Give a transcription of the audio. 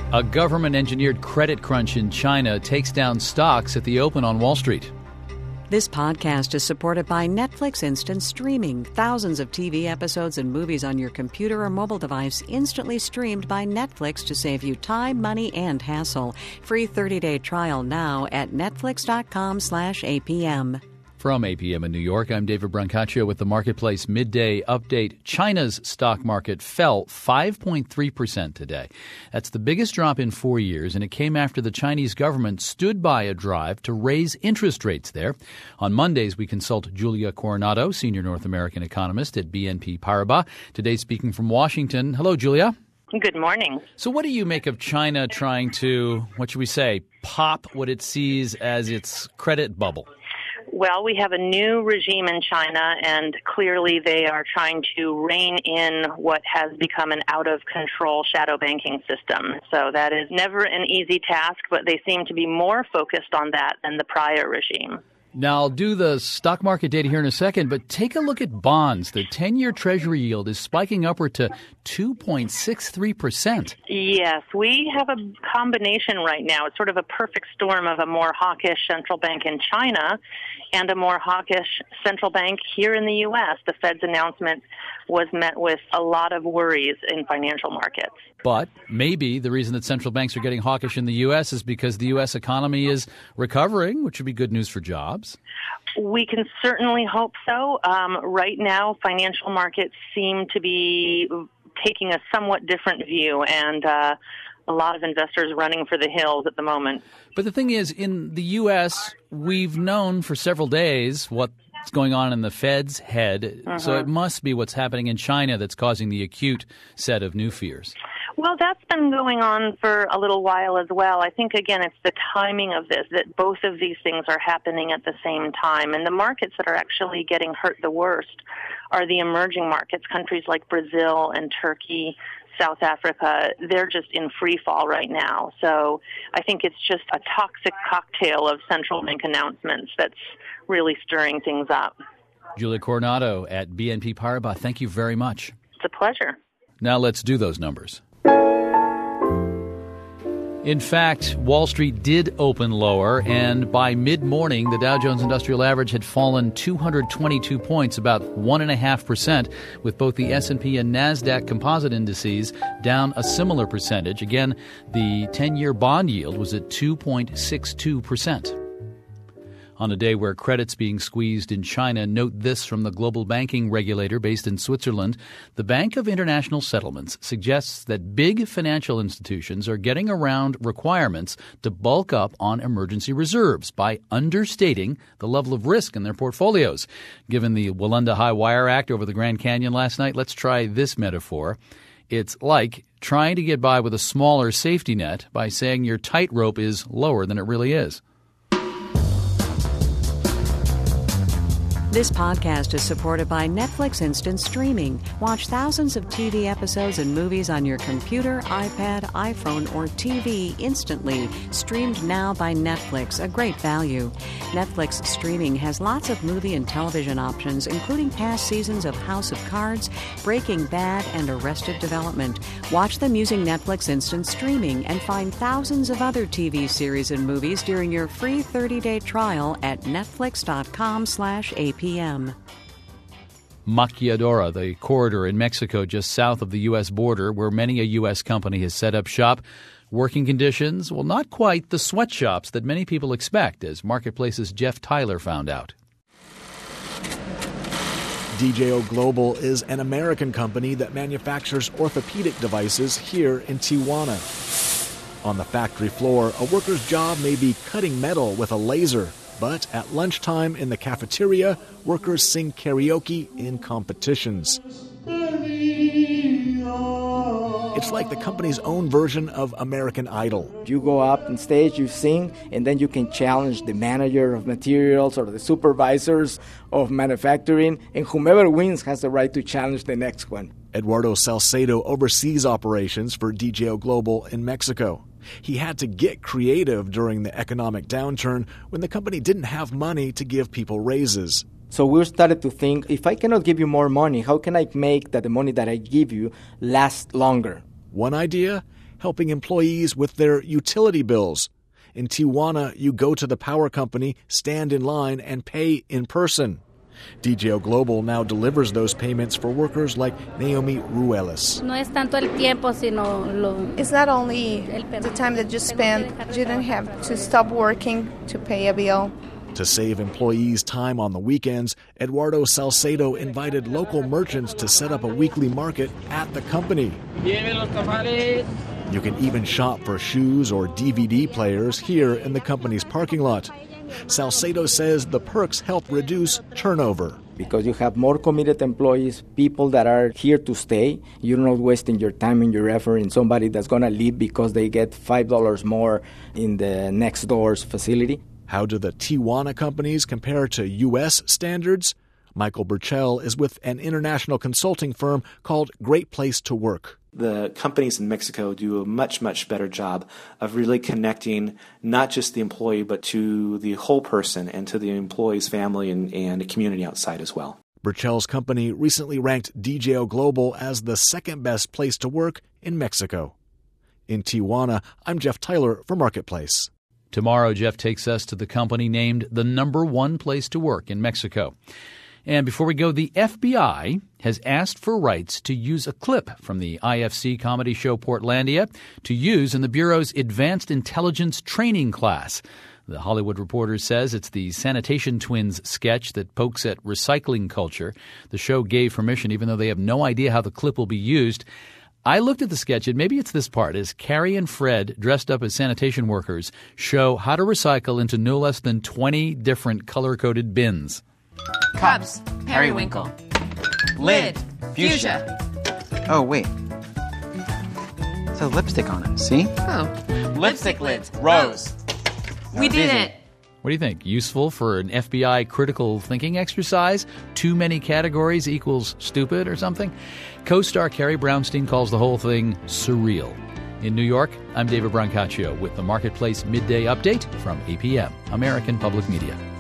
A government-engineered credit crunch in China takes down stocks at the open on Wall Street. This podcast is supported by Netflix Instant Streaming. Thousands of TV episodes and movies on your computer or mobile device instantly streamed by Netflix to save you time, money, and hassle. Free 30-day trial now at netflix.com/APM. From APM in New York, I'm David Brancaccio with the Marketplace Midday Update. China's stock market fell 5.3% today. That's the biggest drop in 4 years, and it came after the Chinese government stood by a drive to raise interest rates there. On Mondays, we consult Julia Coronado, senior North American economist at BNP Paribas. Today, speaking from Washington. Hello, Julia. Good morning. So what do you make of China trying to, pop what it sees as its credit bubble? Well, we have a new regime in China, and clearly they are trying to rein in what has become an out-of-control shadow banking system. So that is never an easy task, but they seem to be more focused on that than the prior regime. Now, I'll do the stock market data here in a second, but take a look at bonds. The 10-year Treasury yield is spiking upward to 2.63%. Yes, we have a combination right now. It's sort of a perfect storm of a more hawkish central bank in China and a more hawkish central bank here in the U.S. The Fed's announcement was met with a lot of worries in financial markets. But maybe the reason that central banks are getting hawkish in the U.S. is because the U.S. economy is recovering, which would be good news for jobs. We can certainly hope so. Right now, financial markets seem to be taking a somewhat different view, and a lot of investors running for the hills at the moment. But the thing is, in the U.S., we've known for several days what's going on in the Fed's head, so it must be what's happening in China that's causing the acute set of new fears. Well, that's been going on for a little while as well. I think, again, it's the timing of this, that both of these things are happening at the same time. And the markets that are actually getting hurt the worst are the emerging markets, countries like Brazil and Turkey, South Africa. They're just in free fall right now. So I think it's just a toxic cocktail of central bank announcements that's really stirring things up. Julia Coronado at BNP Paribas, thank you very much. It's a pleasure. Now let's do those numbers. In fact, Wall Street did open lower, and by mid-morning, the Dow Jones Industrial Average had fallen 222 points, about 1.5%, with both the S&P and NASDAQ composite indices down a similar percentage. Again, the 10-year bond yield was at 2.62%. On a day where credit's being squeezed in China, note this from the global banking regulator based in Switzerland. The Bank of International Settlements suggests that big financial institutions are getting around requirements to bulk up on emergency reserves by understating the level of risk in their portfolios. Given the Walanda High Wire Act over the Grand Canyon last night, let's try this metaphor. It's like trying to get by with a smaller safety net by saying your tightrope is lower than it really is. This podcast is supported by Netflix Instant Streaming. Watch thousands of TV episodes and movies on your computer, iPad, iPhone, or TV instantly. Streamed now by Netflix, a great value. Netflix Streaming has lots of movie and television options, including past seasons of House of Cards, Breaking Bad, and Arrested Development. Watch them using Netflix Instant Streaming and find thousands of other TV series and movies during your free 30-day trial at netflix.com/APM. Maquiladora, the corridor in Mexico just south of the U.S. border where many a U.S. company has set up shop. Working conditions, well, not quite the sweatshops that many people expect, as Marketplace's Jeff Tyler found out. DJO Global is an American company that manufactures orthopedic devices here in Tijuana. On the factory floor, a worker's job may be cutting metal with a laser. But at lunchtime in the cafeteria, workers sing karaoke in competitions. It's like the company's own version of American Idol. You go up on stage, you sing, and then you can challenge the manager of materials or the supervisors of manufacturing, and whomever wins has the right to challenge the next one. Eduardo Salcedo oversees operations for DJO Global in Mexico. He had to get creative during the economic downturn when the company didn't have money to give people raises. So we started to think, if I cannot give you more money, how can I make that the money that I give you last longer? One idea? helping employees with their utility bills. In Tijuana, you go to the power company, stand in line, and pay in person. DJO Global now delivers those payments for workers like Naomi Ruelas. It's not only the time that you spend, you don't have to stop working to pay a bill. To save employees time on the weekends, Eduardo Salcedo invited local merchants to set up a weekly market at the company. You can even shop for shoes or DVD players here in the company's parking lot. Salcedo says the perks help reduce turnover. Because you have more committed employees, people that are here to stay. You're not wasting your time and your effort in somebody that's going to leave because they get $5 more in the next door's facility. How do the Tijuana companies compare to U.S. standards? Michael Burchell is with an international consulting firm called Great Place to Work. The companies in Mexico do a much, much better job of really connecting not just the employee, but to the whole person and to the employee's family and the community outside as well. Burchell's company recently ranked DJO Global as the second best place to work in Mexico. In Tijuana, I'm Jeff Tyler for Marketplace. Tomorrow, Jeff takes us to the company named the #1 place to work in Mexico. And before we go, the FBI has asked for rights to use a clip from the IFC comedy show Portlandia to use in the Bureau's Advanced Intelligence Training class. The Hollywood Reporter says it's the Sanitation Twins sketch that pokes at recycling culture. The show gave permission, even though they have no idea how the clip will be used. I looked at the sketch, and maybe it's this part, as Carrie and Fred, dressed up as sanitation workers, show how to recycle into no less than 20 different color-coded bins. Cups, periwinkle. Lid, fuchsia. Oh, wait. It's a lipstick on it, see? Oh. Lipstick lids, rose. We did it. What do you think? Useful for an FBI critical thinking exercise? Too many categories equals stupid or something? Co-star Carrie Brownstein calls the whole thing surreal. In New York, I'm David Brancaccio with the Marketplace Midday Update from APM, American Public Media.